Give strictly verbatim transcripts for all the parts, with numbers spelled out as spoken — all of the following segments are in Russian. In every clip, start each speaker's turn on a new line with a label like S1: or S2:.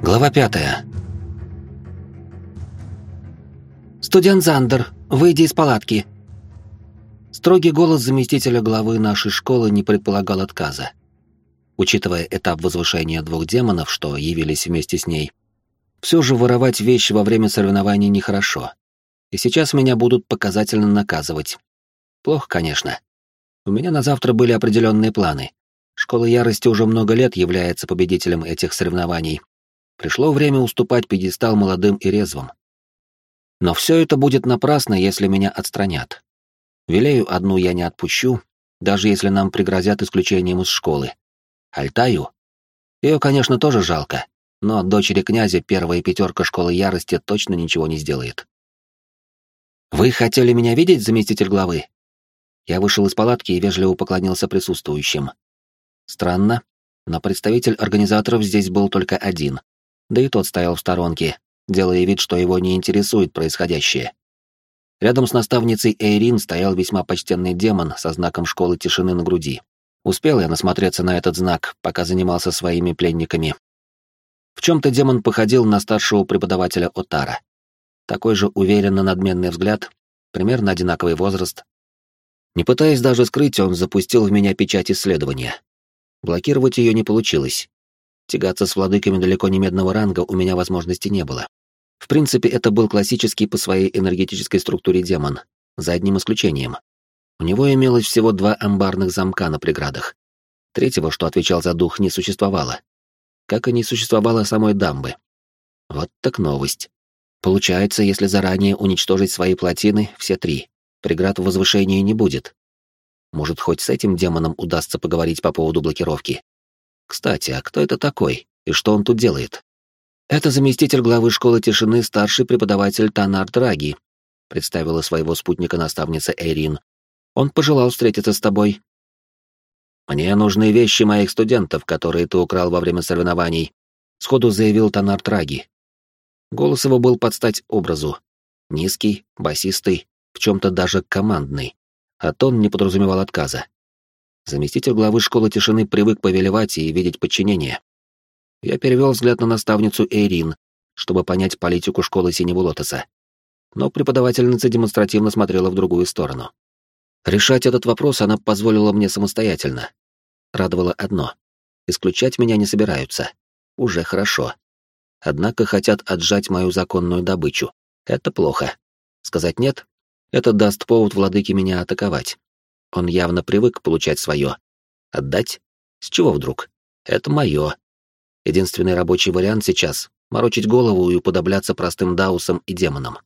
S1: Глава пятая.
S2: «Студент Зандер, выйди из палатки!» Строгий голос заместителя главы нашей школы не предполагал отказа. Учитывая этап возвышения двух демонов, что явились вместе с ней, все же воровать вещи во время соревнований нехорошо. И сейчас меня будут показательно наказывать. Плохо, конечно. У меня на завтра были определенные планы. Школа Ярости уже много лет является победителем этих соревнований. Пришло время уступать пьедестал молодым и резвым. Но все это будет напрасно, если меня отстранят. Вилею одну я не отпущу, даже если нам пригрозят исключением из школы. Альтаю? Ее, конечно, тоже жалко, но дочери князя первая пятерка школы Ярости точно ничего не сделает. «Вы хотели меня видеть, заместитель главы?» Я вышел из палатки и вежливо поклонился присутствующим. Странно, но представитель организаторов здесь был только один. Да и тот стоял в сторонке, делая вид, что его не интересует происходящее. Рядом с наставницей Эйрин стоял весьма почтенный демон со знаком школы тишины на груди. Успел я насмотреться на этот знак, пока занимался своими пленниками. В чем-то демон походил на старшего преподавателя Отара. Такой же уверенно надменный взгляд, примерно одинаковый возраст. Не пытаясь даже скрыть, он запустил в меня печать исследования. Блокировать ее не получилось. Тягаться с владыками далеко не медного ранга у меня возможности не было. В принципе, это был классический по своей энергетической структуре демон, за одним исключением. У него имелось всего два амбарных замка на преградах. Третьего, что отвечал за дух, не существовало. Как и не существовало самой дамбы. Вот так новость. Получается, если заранее уничтожить свои плотины, все три, преград в возвышении не будет. Может, хоть с этим демоном удастся поговорить по поводу блокировки. Кстати, а кто это такой, и что он тут делает? Это заместитель главы школы тишины, старший преподаватель Танар Драги, представила своего спутника наставница Эйрин. Он пожелал встретиться с тобой. Мне нужны вещи моих студентов, которые ты украл во время соревнований, сходу заявил Танар Драги. Голос его был под стать образу. Низкий, басистый, в чем-то даже командный, а тон не подразумевал отказа. Заместитель главы школы тишины привык повелевать и видеть подчинение. Я перевел взгляд на наставницу Эйрин, чтобы понять политику школы Синего Лотоса. Но преподавательница демонстративно смотрела в другую сторону. Решать этот вопрос она позволила мне самостоятельно. Радовало одно — исключать меня не собираются. Уже хорошо. Однако хотят отжать мою законную добычу. Это плохо. Сказать «нет» — это даст повод владыке меня атаковать. Он явно привык получать свое. Отдать? С чего вдруг? Это мое. Единственный рабочий вариант сейчас — морочить голову и уподобляться простым даусам и демонам.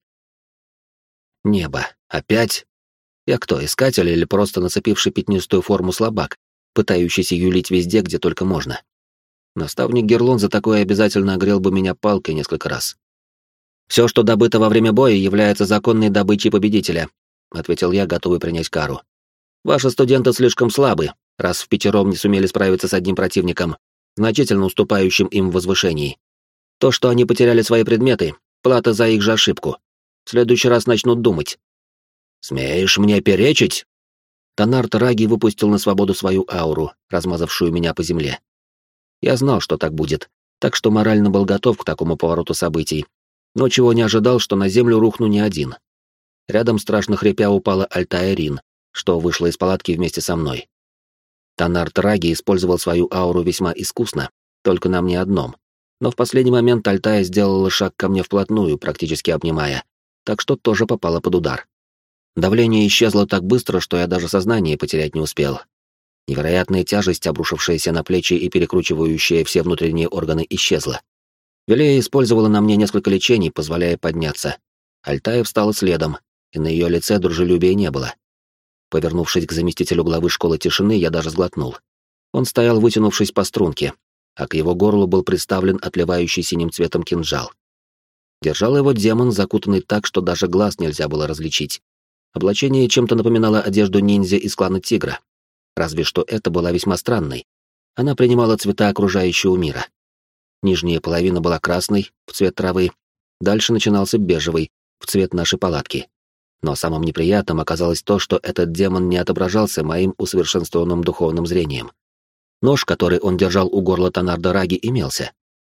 S2: Небо. Опять? Я кто, искатель или просто нацепивший пятнистую форму слабак, пытающийся юлить везде, где только можно? Наставник Герлон за такое обязательно огрел бы меня палкой несколько раз. «Все, что добыто во время боя, является законной добычей победителя», — ответил я, готовый принять кару. «Ваши студенты слишком слабы, раз в пятером не сумели справиться с одним противником, значительно уступающим им в возвышении. То, что они потеряли свои предметы, плата за их же ошибку. В следующий раз начнут думать». «Смеешь мне перечить?» Танар Тараги выпустил на свободу свою ауру, размазавшую меня по земле. Я знал, что так будет, так что морально был готов к такому повороту событий, но чего не ожидал, что на землю рухну не один. Рядом страшно хрипя упала Альтая Рин, что вышла из палатки вместе со мной. Танар Тараги использовал свою ауру весьма искусно, только на мне одном. Но в последний момент Альтая сделала шаг ко мне вплотную, практически обнимая, так что тоже попала под удар. Давление исчезло так быстро, что я даже сознание потерять не успел. Невероятная тяжесть, обрушившаяся на плечи и перекручивающая все внутренние органы, исчезла. Велея использовала на мне несколько лечений, позволяя подняться. Альтая встала следом, и на ее лице дружелюбия не было. Повернувшись к заместителю главы школы тишины, я даже сглотнул. Он стоял, вытянувшись по струнке, а к его горлу был приставлен отливающий синим цветом кинжал. Держал его демон, закутанный так, что даже глаз нельзя было различить. Облачение чем-то напоминало одежду ниндзя из клана Тигра. Разве что это была весьма странной. Она принимала цвета окружающего мира. Нижняя половина была красной, в цвет травы. Дальше начинался бежевый, в цвет нашей палатки. Но самым неприятным оказалось то, что этот демон не отображался моим усовершенствованным духовным зрением. Нож, который он держал у горла Танар Драги, имелся.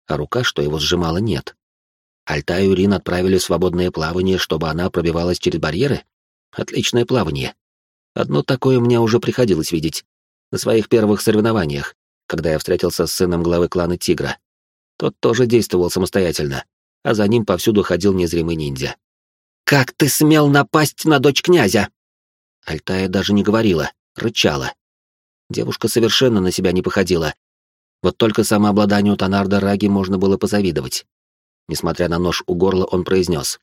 S2: а рука, что его сжимала, нет. Альтаю Рин отправили в свободное плавание, чтобы она пробивалась через барьеры? Отличное плавание. Одно такое мне уже приходилось видеть. На своих первых соревнованиях, когда я встретился с сыном главы клана Тигра. Тот тоже действовал самостоятельно, а за ним повсюду ходил незримый ниндзя. «Как ты смел напасть на дочь князя?» Альтая даже не говорила, рычала. Девушка совершенно на себя не походила. Вот только самообладанию Танарда Раги можно было позавидовать. Несмотря на нож у горла, он произнес: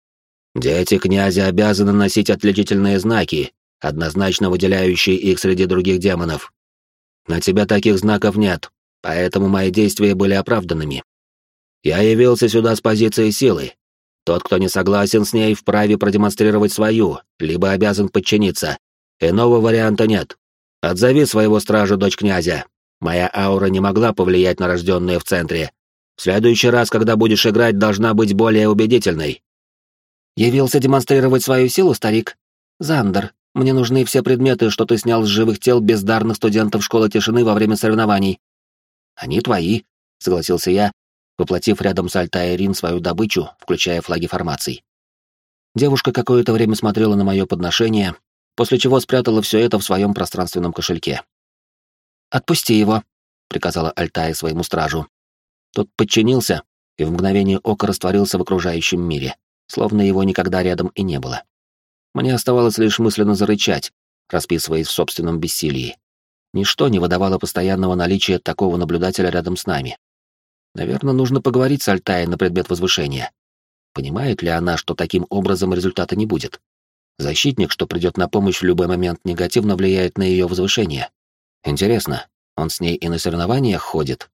S2: «Дети князя обязаны носить отличительные знаки, однозначно выделяющие их среди других демонов. На тебя таких знаков нет, поэтому мои действия были оправданными. Я явился сюда с позиции силы. Тот, кто не согласен с ней, вправе продемонстрировать свою, либо обязан подчиниться. Иного варианта нет. Отзови своего стража, дочь князя. Моя аура не могла повлиять на рожденную в центре. В следующий раз, когда будешь играть, должна быть более убедительной». «Явился демонстрировать свою силу, старик? Зандер, мне нужны все предметы, что ты снял с живых тел бездарных студентов школы тишины во время соревнований». «Они твои», — согласился я, воплотив рядом с Альтаей Рин свою добычу, включая флаги формаций. Девушка какое-то время смотрела на мое подношение, после чего спрятала все это в своем пространственном кошельке. «Отпусти его», — приказала Альтая своему стражу. Тот подчинился и в мгновение ока растворился в окружающем мире, словно его никогда рядом и не было. Мне оставалось лишь мысленно зарычать, расписываясь в собственном бессилии. Ничто не выдавало постоянного наличия такого наблюдателя рядом с нами. Наверное, нужно поговорить с Альтаей на предмет возвышения. Понимает ли она, что таким образом результата не будет? Защитник, что придет на помощь в любой момент, негативно влияет на ее возвышение. Интересно, он с ней и на соревнованиях ходит?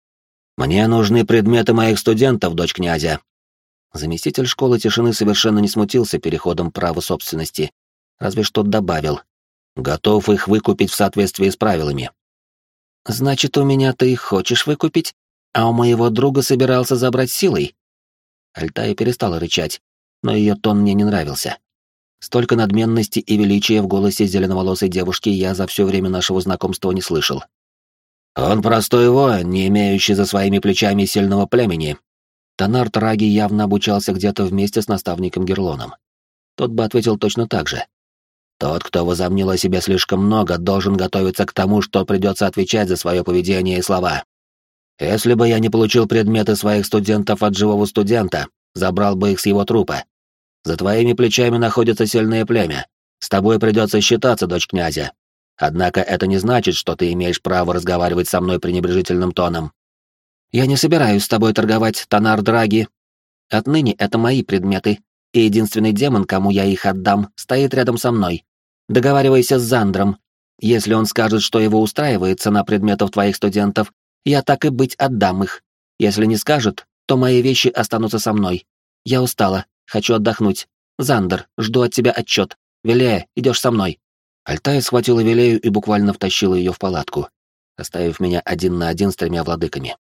S2: «Мне нужны предметы моих студентов, дочь князя». Заместитель школы тишины совершенно не смутился переходом права собственности, разве что добавил: «Готов их выкупить в соответствии с правилами». «Значит, у меня ты их хочешь выкупить, а у моего друга собирался забрать силой?» Альтая перестала рычать, но ее тон мне не нравился. Столько надменности и величия в голосе зеленоволосой девушки я за все время нашего знакомства не слышал. «Он простой воин, не имеющий за своими плечами сильного племени». Танард Раги явно обучался где-то вместе с наставником Герлоном. Тот бы ответил точно так же. «Тот, кто возомнил о себе слишком много, должен готовиться к тому, что придется отвечать за свое поведение и слова. Если бы я не получил предметы своих студентов от живого студента, забрал бы их с его трупа. За твоими плечами находится сильное племя. С тобой придется считаться, дочь князя. Однако это не значит, что ты имеешь право разговаривать со мной пренебрежительным тоном». «Я не собираюсь с тобой торговать, Танард Раги. Отныне это мои предметы, и единственный демон, кому я их отдам, стоит рядом со мной. Договаривайся с Зандром. Если он скажет, что его устраивает цена предметов твоих студентов, я так и быть отдам их. Если не скажет, то мои вещи останутся со мной. Я устала, хочу отдохнуть. Зандер, жду от тебя отчет. Велея, идешь со мной». Альтая схватила Велею и буквально втащила ее в палатку, оставив меня один на один с тремя владыками.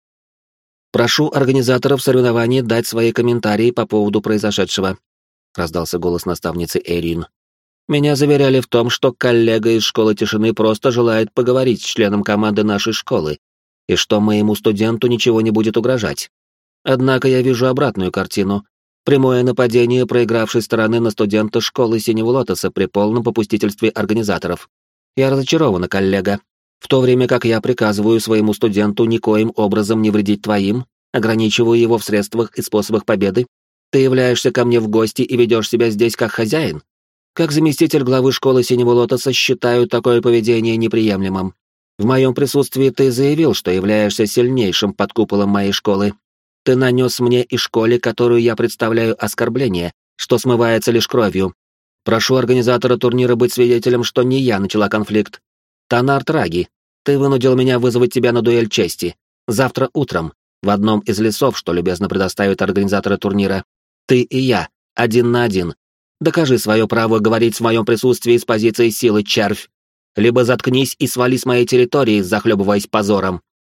S2: «Прошу организаторов соревнований дать свои комментарии по поводу произошедшего», — раздался голос наставницы Эрин. «Меня заверяли в том, что коллега из школы тишины просто желает поговорить с членом команды нашей школы, и что моему студенту ничего не будет угрожать. Однако я вижу обратную картину. Прямое нападение проигравшей стороны на студента школы Синего Лотоса при полном попустительстве организаторов. Я разочарована, коллега. В то время как я приказываю своему студенту никоим образом не вредить твоим, ограничиваю его в средствах и способах победы, ты являешься ко мне в гости и ведешь себя здесь как хозяин. Как заместитель главы школы Синего Лотоса считаю такое поведение неприемлемым. В моем присутствии ты заявил, что являешься сильнейшим под куполом моей школы. Ты нанес мне и школе, которую я представляю, оскорбление, что смывается лишь кровью. Прошу организатора турнира быть свидетелем, что не я начала конфликт. Танард Раги, ты вынудил меня вызвать тебя на дуэль чести. Завтра утром, в одном из лесов, что любезно предоставят организаторы турнира. Ты и я, один на один. Докажи свое право говорить в моем присутствии с позиции силы, червь. Либо заткнись и свали с моей территории, захлебываясь позором».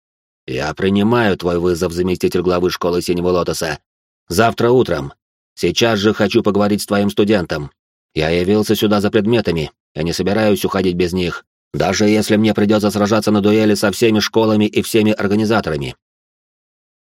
S2: «Я принимаю твой вызов, заместитель главы школы Синего Лотоса. Завтра утром. Сейчас же хочу поговорить с твоим студентом. Я явился сюда за предметами, я не собираюсь уходить без них, даже если мне придется сражаться на дуэли со всеми школами и всеми организаторами».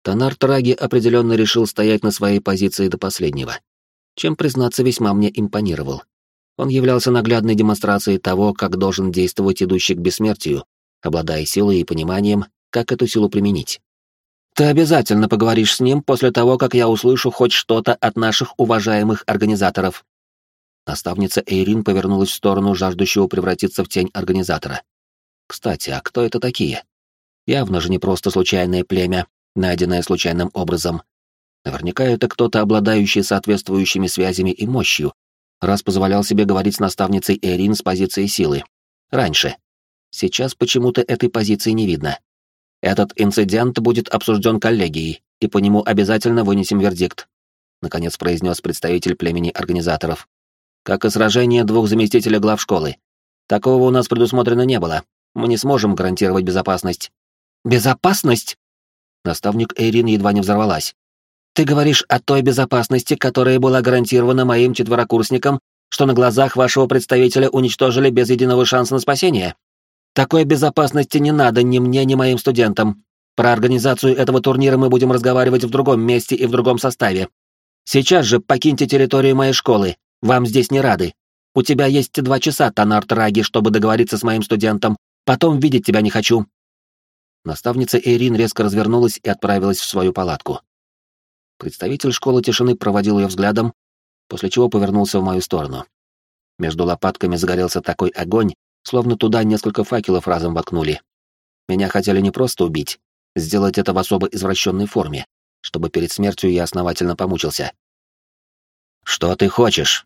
S2: Танар Траги определенно решил стоять на своей позиции до последнего, чем, признаться, весьма мне импонировал. Он являлся наглядной демонстрацией того, как должен действовать идущий к бессмертию, обладая силой и пониманием, как эту силу применить. «Ты обязательно поговоришь с ним после того, как я услышу хоть что-то от наших уважаемых организаторов». Наставница Эйрин повернулась в сторону жаждущего превратиться в тень организатора. «Кстати, а кто это такие? Явно же не просто случайное племя, найденное случайным образом. Наверняка это кто-то, обладающий соответствующими связями и мощью, раз позволял себе говорить с наставницей Эйрин с позиции силы. Раньше. Сейчас почему-то этой позиции не видно. Этот инцидент будет обсужден коллегией, и по нему обязательно вынесем вердикт», — наконец произнес представитель племени организаторов. «Как и сражение двух заместителей глав школы. Такого у нас предусмотрено не было. Мы не сможем гарантировать безопасность». «Безопасность?» Наставник Эйрин едва не взорвалась. «Ты говоришь о той безопасности, которая была гарантирована моим четверокурсникам, что на глазах вашего представителя уничтожили без единого шанса на спасение? Такой безопасности не надо ни мне, ни моим студентам. Про организацию этого турнира мы будем разговаривать в другом месте и в другом составе. Сейчас же покиньте территорию моей школы. Вам здесь не рады. У тебя есть два часа, Танар Траги, чтобы договориться с моим студентом. Потом видеть тебя не хочу». Наставница Эйрин резко развернулась и отправилась в свою палатку. Представитель школы тишины проводил ее взглядом, после чего повернулся в мою сторону. Между лопатками загорелся такой огонь, словно туда несколько факелов разом воткнули. Меня хотели не просто убить, сделать это в особо извращенной форме, чтобы перед смертью я основательно помучился. «Что ты хочешь?»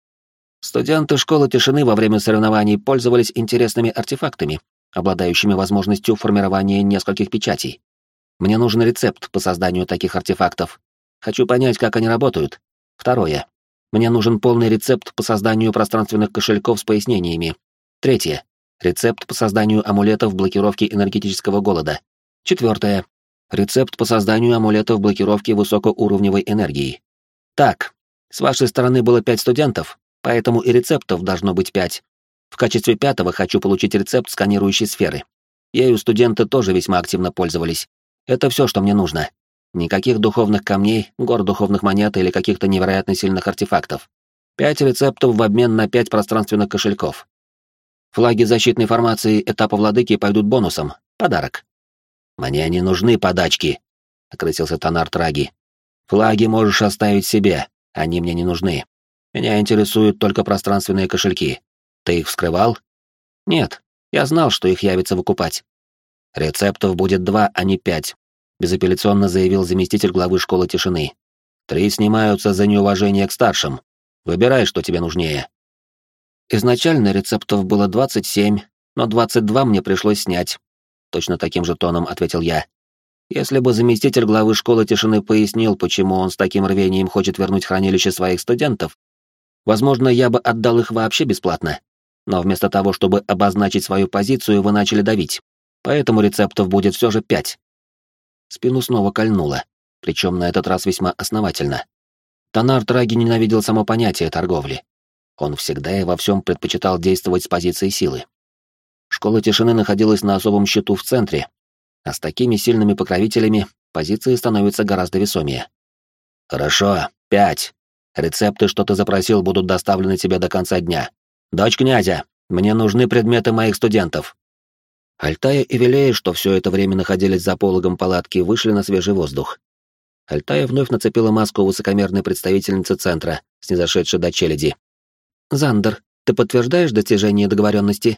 S2: Студенты школы тишины во время соревнований пользовались интересными артефактами, обладающими возможностью формирования нескольких печатей. Мне нужен рецепт по созданию таких артефактов. Хочу понять, как они работают. Второе. Мне нужен полный рецепт по созданию пространственных кошельков с пояснениями. Третье. Рецепт по созданию амулетов блокировки энергетического голода. Четвертое. Рецепт по созданию амулетов блокировки высокоуровневой энергии. Так, с вашей стороны было пять студентов, поэтому и рецептов должно быть пять. В качестве пятого хочу получить рецепт сканирующей сферы. Ею студенты тоже весьма активно пользовались. Это все, что мне нужно. Никаких духовных камней, гор духовных монет или каких-то невероятно сильных артефактов. Пять рецептов в обмен на пять пространственных кошельков. Флаги защитной формации этапа владыки пойдут бонусом. Подарок. «Мне не нужны подачки», — окрысился Танар Траги. «Флаги можешь оставить себе, они мне не нужны. Меня интересуют только пространственные кошельки. Ты их вскрывал?» «Нет, я знал, что их явится выкупать». «Рецептов будет два, а не пять», — безапелляционно заявил заместитель главы школы тишины. «Три снимаются за неуважение к старшим. Выбирай, что тебе нужнее». «Изначально рецептов было двадцать семь, но двадцать два мне пришлось снять», — точно таким же тоном ответил я. Если бы заместитель главы школы тишины пояснил, почему он с таким рвением хочет вернуть хранилище своих студентов, возможно, я бы отдал их вообще бесплатно. Но вместо того, чтобы обозначить свою позицию, вы начали давить. Поэтому рецептов будет все же пять. Спину снова кольнуло, причем на этот раз весьма основательно. Танар Траги ненавидел само понятие торговли. Он всегда и во всем предпочитал действовать с позиции силы. Школа тишины находилась на особом счету в центре, а с такими сильными покровителями позиции становятся гораздо весомее. «Хорошо, пять. Рецепты, что ты запросил, будут доставлены тебе до конца дня. Дочь князя, мне нужны предметы моих студентов». Альтая и Вилея, что все это время находились за пологом палатки, вышли на свежий воздух. Альтая вновь нацепила маску высокомерной представительницы центра, снизошедшей до челяди. «Зандер, ты подтверждаешь достижение договоренности?»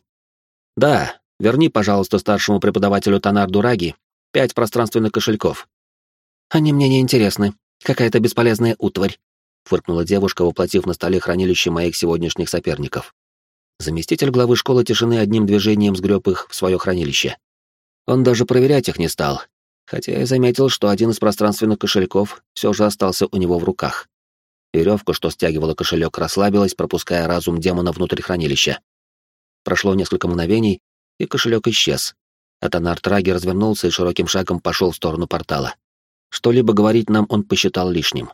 S2: «Да. Верни, пожалуйста, старшему преподавателю Танарду Раги пять пространственных кошельков». «Они мне не интересны. Какая-то бесполезная утварь», — фыркнула девушка, воплотив на столе хранилище моих сегодняшних соперников. Заместитель главы школы тишины одним движением сгреб их в свое хранилище. Он даже проверять их не стал, хотя я заметил, что один из пространственных кошельков все же остался у него в руках. Веревка, что стягивала кошелек, расслабилась, пропуская разум демона внутрь хранилища. Прошло несколько мгновений, и кошелек исчез. А Танар Траги развернулся и широким шагом пошел в сторону портала. Что-либо говорить нам он посчитал лишним.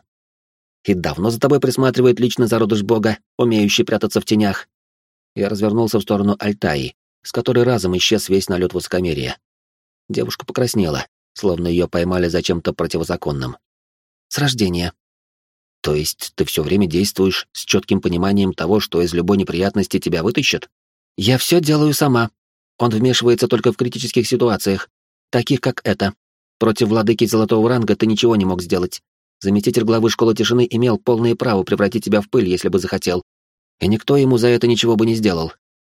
S2: «И давно за тобой присматривает личный зародыш бога, умеющий прятаться в тенях?» Я развернулся в сторону Альтаи, с которой разом исчез весь налет высокомерия. Девушка покраснела, словно ее поймали за чем-то противозаконным. «С рождения». «То есть ты все время действуешь с четким пониманием того, что из любой неприятности тебя вытащат?» «Я все делаю сама. Он вмешивается только в критических ситуациях, таких как это. Против владыки золотого ранга ты ничего не мог сделать. Заместитель главы школы тишины имел полное право превратить тебя в пыль, если бы захотел. И никто ему за это ничего бы не сделал.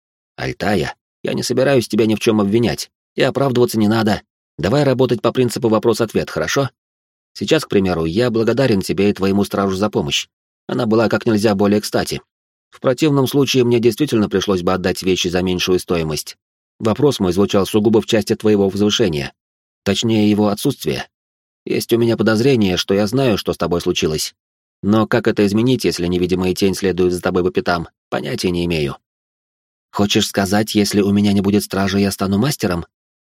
S2: Альтая, я не собираюсь тебя ни в чем обвинять, и оправдываться не надо. Давай работать по принципу вопрос-ответ, хорошо? Сейчас, к примеру, я благодарен тебе и твоему стражу за помощь. Она была как нельзя более кстати. В противном случае мне действительно пришлось бы отдать вещи за меньшую стоимость. Вопрос мой звучал сугубо в части твоего возвышения. Точнее, его отсутствия. Есть у меня подозрение, что я знаю, что с тобой случилось. Но как это изменить, если невидимая тень следует за тобой по пятам, понятия не имею. Хочешь сказать, если у меня не будет стража, я стану мастером?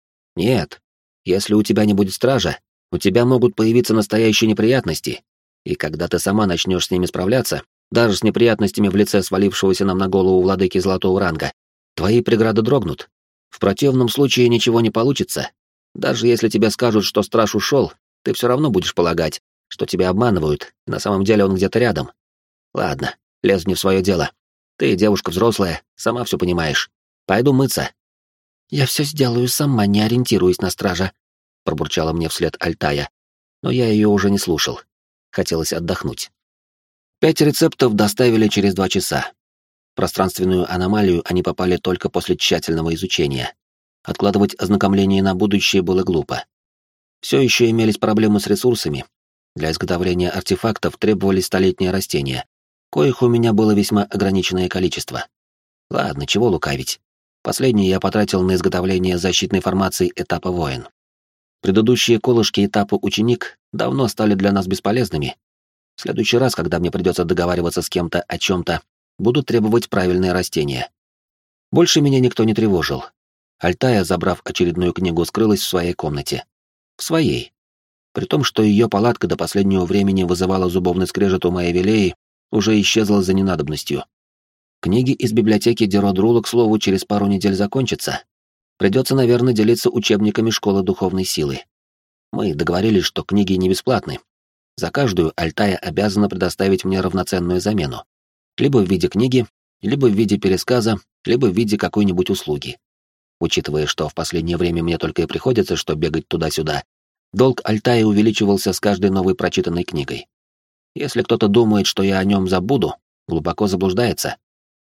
S2: Нет. Если у тебя не будет стража, у тебя могут появиться настоящие неприятности. И когда ты сама начнешь с ними справляться, даже с неприятностями в лице свалившегося нам на голову владыки золотого ранга, твои преграды дрогнут. В противном случае ничего не получится. Даже если тебе скажут, что страж ушел, ты все равно будешь полагать, что тебя обманывают, и на самом деле он где-то рядом. Ладно, лезу не в свое дело. Ты девушка взрослая, сама все понимаешь. Пойду мыться. Я все сделаю сама, не ориентируясь на стража, пробурчала мне вслед Альтая, но я ее уже не слушал. Хотелось отдохнуть. Пять рецептов доставили через два часа. В пространственную аномалию они попали только после тщательного изучения. Откладывать ознакомление на будущее было глупо. Все еще имелись проблемы с ресурсами. Для изготовления артефактов требовались столетние растения, коих у меня было весьма ограниченное количество. Ладно, чего лукавить. Последний я потратил на изготовление защитной формации этапа воин. Предыдущие колышки этапа ученик давно стали для нас бесполезными. В следующий раз, когда мне придется договариваться с кем-то о чем-то, буду требовать правильные растения. Больше меня никто не тревожил. Альтая, забрав очередную книгу, скрылась в своей комнате. В своей. При том, что ее палатка до последнего времени вызывала зубовный скрежет у моей Велеи, уже исчезла за ненадобностью. Книги из библиотеки Деродрула, к слову, через пару недель закончатся. Придется, наверное, делиться учебниками школы духовной силы. Мы договорились, что книги не бесплатны. За каждую Альтая обязана предоставить мне равноценную замену. Либо в виде книги, либо в виде пересказа, либо в виде какой-нибудь услуги. Учитывая, что в последнее время мне только и приходится, что бегать туда-сюда, долг Альтаи увеличивался с каждой новой прочитанной книгой. Если кто-то думает, что я о нем забуду, глубоко заблуждается.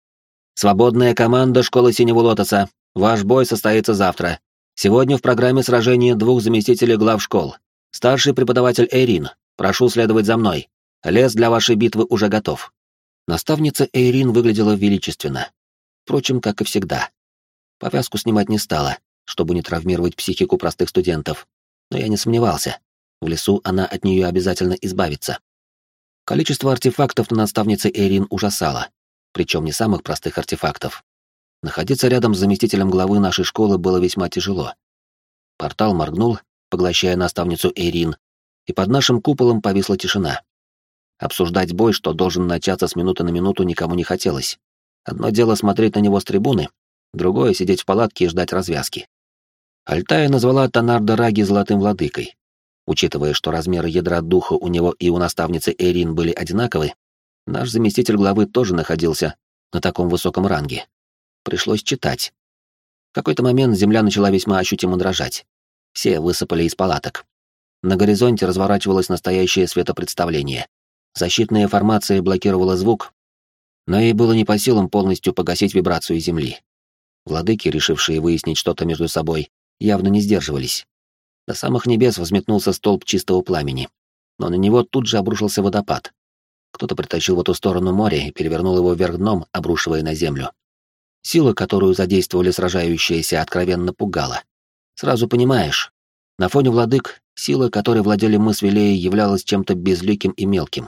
S2: Свободная команда школы Синего Лотоса. Ваш бой состоится завтра. Сегодня в программе сражения двух заместителей глав школ. Старший преподаватель Эйрин. Прошу следовать за мной. Лес для вашей битвы уже готов. Наставница Эйрин выглядела величественно. Впрочем, как и всегда. Повязку снимать не стала, чтобы не травмировать психику простых студентов. Но я не сомневался. В лесу она от нее обязательно избавится. Количество артефактов на наставнице Эйрин ужасало. Причем не самых простых артефактов. Находиться рядом с заместителем главы нашей школы было весьма тяжело. Портал моргнул, поглощая наставницу Эйрин, и под нашим куполом повисла тишина. Обсуждать бой, что должен начаться с минуты на минуту, никому не хотелось. Одно дело смотреть на него с трибуны, другое — сидеть в палатке и ждать развязки. Альтая назвала Танарда Раги золотым владыкой. Учитывая, что размеры ядра духа у него и у наставницы Эйрин были одинаковы, наш заместитель главы тоже находился на таком высоком ранге. Пришлось читать. В какой-то момент земля начала весьма ощутимо дрожать. Все высыпали из палаток. На горизонте разворачивалось настоящее светопредставление. Защитная формация блокировала звук, но ей было не по силам полностью погасить вибрацию земли. Владыки, решившие выяснить что-то между собой, явно не сдерживались. До самых небес взметнулся столб чистого пламени, но на него тут же обрушился водопад. Кто-то притащил в эту сторону море и перевернул его вверх дном, обрушивая на землю. Сила, которую задействовали сражающиеся, откровенно пугала. Сразу понимаешь, на фоне владык сила, которой владели мы с Вилеей, являлась чем-то безликим и мелким.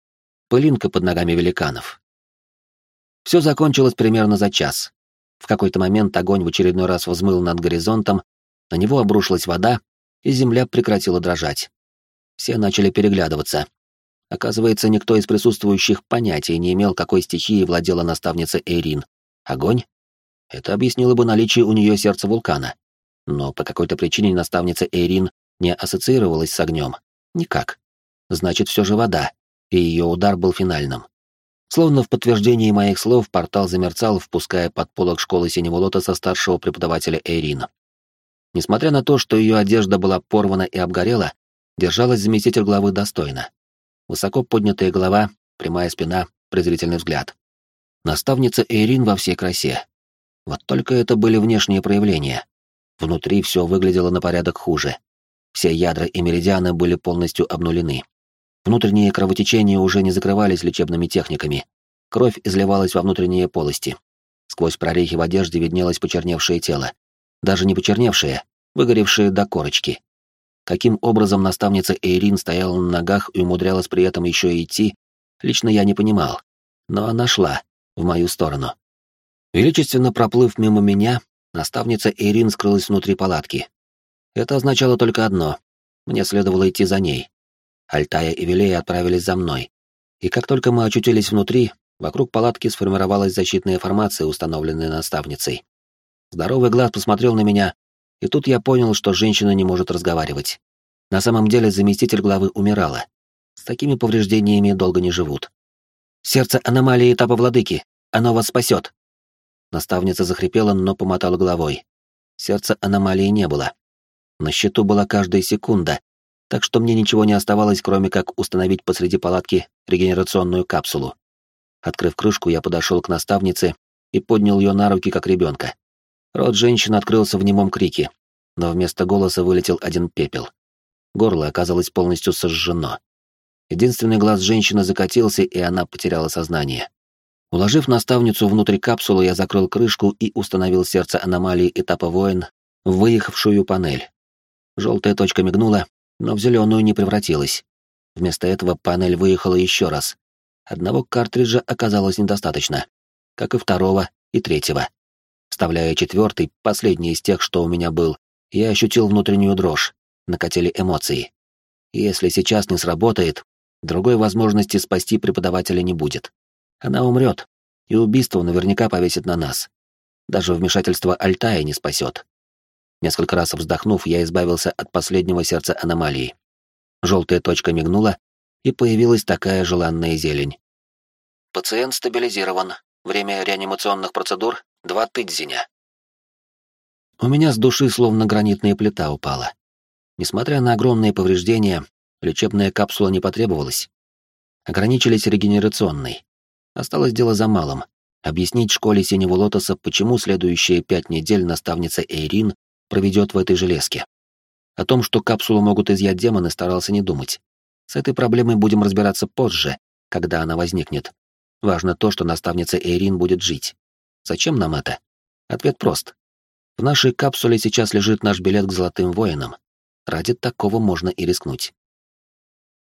S2: Пылинка под ногами великанов. Все закончилось примерно за час. В какой-то момент огонь в очередной раз взмыл над горизонтом, на него обрушилась вода, и земля прекратила дрожать. Все начали переглядываться. Оказывается, никто из присутствующих понятия не имел, какой стихией владела наставница Эйрин. Огонь? Это объяснило бы наличие у нее сердца вулкана. Но по какой-то причине наставница Эйрин не ассоциировалась с огнем? Никак. Значит, все же вода, и ее удар был финальным. Словно в подтверждении моих слов портал замерцал, впуская под полог школы Синего Лотоса старшего преподавателя Эйрин. Несмотря на то, что ее одежда была порвана и обгорела, держалась заместитель главы достойно. Высоко поднятая голова, прямая спина, презрительный взгляд. Наставница Эйрин во всей красе. Вот только это были внешние проявления. Внутри все выглядело на порядок хуже. Все ядра и меридианы были полностью обнулены. Внутренние кровотечения уже не закрывались лечебными техниками. Кровь изливалась во внутренние полости. Сквозь прорехи в одежде виднелось почерневшее тело. Даже не почерневшее, выгоревшее до корочки. Каким образом наставница Эйрин стояла на ногах и умудрялась при этом еще и идти, лично я не понимал. Но она шла в мою сторону. Величественно проплыв мимо меня, наставница Эйрин скрылась внутри палатки. Это означало только одно — мне следовало идти за ней. Альтая и Вилея отправились за мной. И как только мы очутились внутри, вокруг палатки сформировалась защитная формация, установленная наставницей. Здоровый глаз посмотрел на меня, и тут я понял, что женщина не может разговаривать. На самом деле заместитель главы умирала. С такими повреждениями долго не живут. «Сердце аномалии этапа владыки! Оно вас спасет!» Наставница захрипела, но помотала головой. Сердца аномалии не было. На счету была каждая секунда, так что мне ничего не оставалось, кроме как установить посреди палатки регенерационную капсулу. Открыв крышку, я подошел к наставнице и поднял ее на руки, как ребенка. Рот женщины открылся в немом крике, но вместо голоса вылетел один пепел. Горло оказалось полностью сожжено. Единственный глаз женщины закатился, и она потеряла сознание. Уложив наставницу внутрь капсулы, я закрыл крышку и установил сердце аномалии этапа воин в выехавшую панель. Желтая точка мигнула, но в зеленую не превратилась. Вместо этого панель выехала еще раз. Одного картриджа оказалось недостаточно, как и второго и третьего. Вставляя четвертый, последний из тех, что у меня был, я ощутил внутреннюю дрожь, накатили эмоции. Если сейчас не сработает, другой возможности спасти преподавателя не будет. Она умрет, и убийство наверняка повесит на нас. Даже вмешательство Альтая не спасет. Несколько раз вздохнув, я избавился от последнего сердца аномалии. Желтая точка мигнула, и появилась такая желанная зелень. Пациент стабилизирован. Время реанимационных процедур — два тыдзиня. У меня с души словно гранитная плита упала. Несмотря на огромные повреждения, лечебная капсула не потребовалась. Ограничились регенерационной. Осталось дело за малым — объяснить школе Синего Лотоса, почему следующие пять недель наставница Эйрин проведет в этой железке. О том, что капсулу могут изъять демоны, старался не думать. С этой проблемой будем разбираться позже, когда она возникнет. Важно то, что наставница Эйрин будет жить. Зачем нам это? Ответ прост. В нашей капсуле сейчас лежит наш билет к Золотым Воинам. Ради такого можно и рискнуть.